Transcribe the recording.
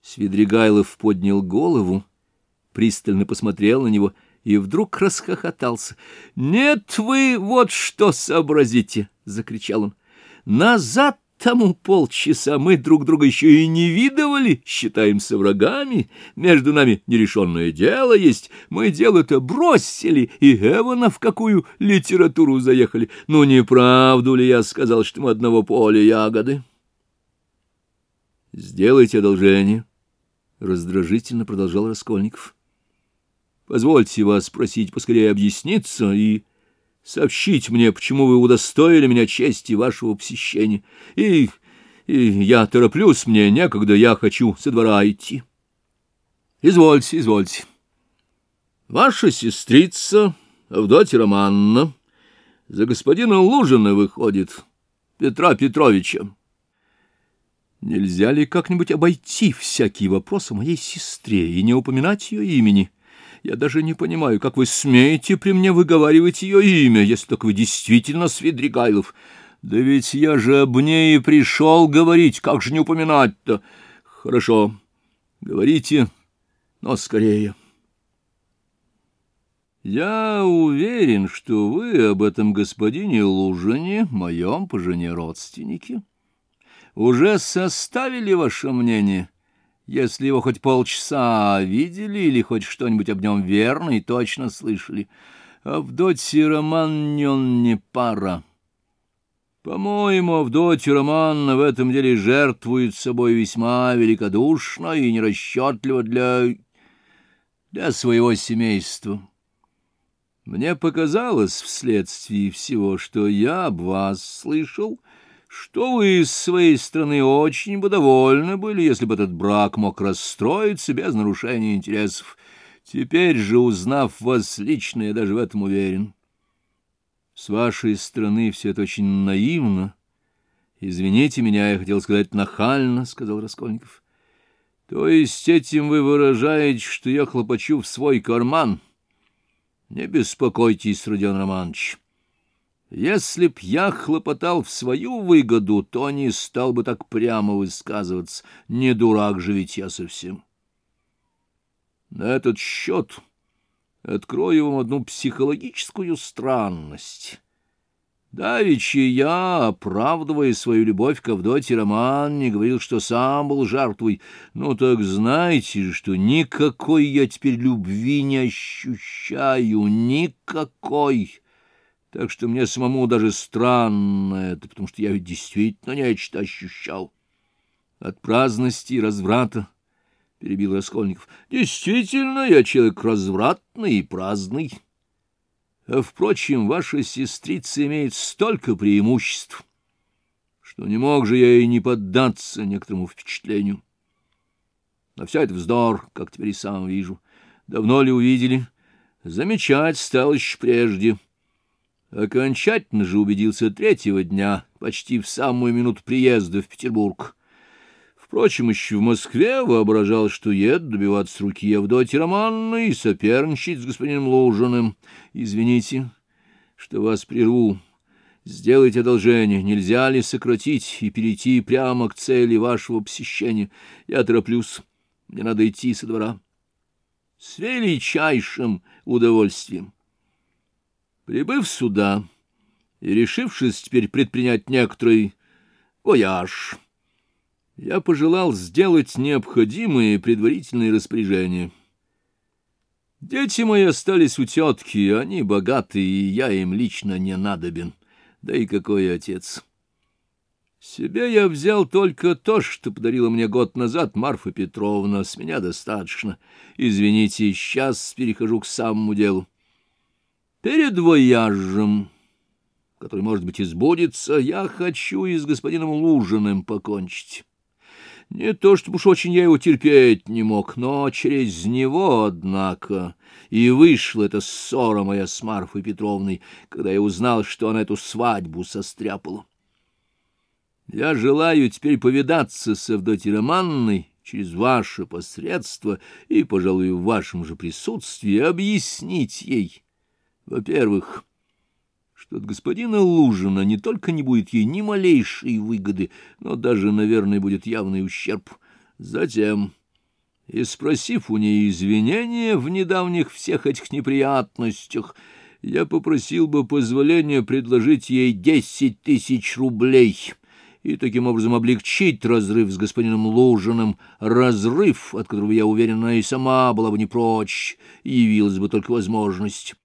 Свидригайлов поднял голову, пристально посмотрел на него и вдруг расхохотался. — Нет, вы вот что сообразите! — закричал он. — Назад тому полчаса мы друг друга еще и не видывали, считаемся врагами, между нами нерешенное дело есть, мы дело-то бросили, и эвона в какую литературу заехали. Ну, не правду ли я сказал, что мы одного поля ягоды? — Сделайте одолжение, — раздражительно продолжал Раскольников. — Позвольте вас просить поскорее объясниться и сообщить мне, почему вы удостоили меня чести вашего посещения. И я тороплюсь, мне некогда, я хочу со двора идти. Извольте, извольте. Ваша сестрица Авдотья Романовна за господина Лужина выходит, Петра Петровича. Нельзя ли как-нибудь обойти всякий вопрос о моей сестре и не упоминать ее имени? Я даже не понимаю, как вы смеете при мне выговаривать ее имя, если только вы действительно Свидригайлов. Да ведь я же об ней и пришел говорить, как же не упоминать-то? Хорошо, говорите, но скорее. Я уверен, что вы об этом господине Лужине, моем по жене родственнике, уже составили ваше мнение, если его хоть полчаса видели или хоть что-нибудь об нем верно и точно слышали. Авдотья Романовне он не пара. По-моему, Авдотья Романовна в этом деле жертвует собой весьма великодушно и нерасчетливо для своего семейства. Мне показалось вследствие всего, что я об вас слышал, что вы с своей стороны очень бы довольны были, если бы этот брак мог расстроиться без нарушения интересов. Теперь же, узнав вас лично, я даже в этом уверен. С вашей стороны все это очень наивно. Извините меня, я хотел сказать нахально, — сказал Раскольников. То есть этим вы выражаете, что я хлопочу в свой карман? Не беспокойтесь, Родион Романович. Если б я хлопотал в свою выгоду, то не стал бы так прямо высказываться. Не дурак же ведь я совсем. На этот счет открою вам одну психологическую странность. Давеча я, оправдывая свою любовь к Авдотье Романовне, говорил, что сам был жертвой. Ну так знайте, что никакой я теперь любви не ощущаю, никакой. Так что мне самому даже странно это, потому что я ведь действительно нечто ощущал. От праздности и разврата, — перебил Раскольников. Действительно, я человек развратный и праздный. А, впрочем, ваша сестрица имеет столько преимуществ, что не мог же я ей не поддаться некоторому впечатлению. Но все это вздор, как теперь и сам вижу. Давно ли увидели? Замечать стал еще прежде. Окончательно же убедился третьего дня, почти в самую минуту приезда в Петербург. Впрочем, еще в Москве воображал, что еду добиваться руки Авдотьи Романовны и соперничать с господином Лужиным. Извините, что вас прерву. Сделайте одолжение, нельзя ли сократить и перейти прямо к цели вашего посещения? Я тороплюсь, мне надо идти со двора. С величайшим удовольствием. Прибыв сюда и решившись теперь предпринять некоторый вояж, я пожелал сделать необходимые предварительные распоряжения. Дети мои остались у тетки, они богатые, и я им лично не надобен. Да и какой отец! Себе я взял только то, что подарила мне год назад Марфа Петровна, с меня достаточно. Извините, сейчас перехожу к самому делу. Перед вояжем, который, может быть, и сбудется, я хочу и с господином Лужиным покончить. Не то, чтобы уж очень я его терпеть не мог, но через него, однако, и вышла эта ссора моя с Марфой Петровной, когда я узнал, что она эту свадьбу состряпала. Я желаю теперь повидаться с Авдотьей Романовной через ваше посредство и, пожалуй, в вашем же присутствии объяснить ей, во-первых, что от господина Лужина не только не будет ей ни малейшей выгоды, но даже, наверное, будет явный ущерб. Затем, и спросив у нее извинения в недавних всех этих неприятностях, я попросил бы позволения предложить ей 10 000 рублей и таким образом облегчить разрыв с господином Лужиным, разрыв, от которого, я уверен, она и сама была бы не прочь, явилась бы только возможность.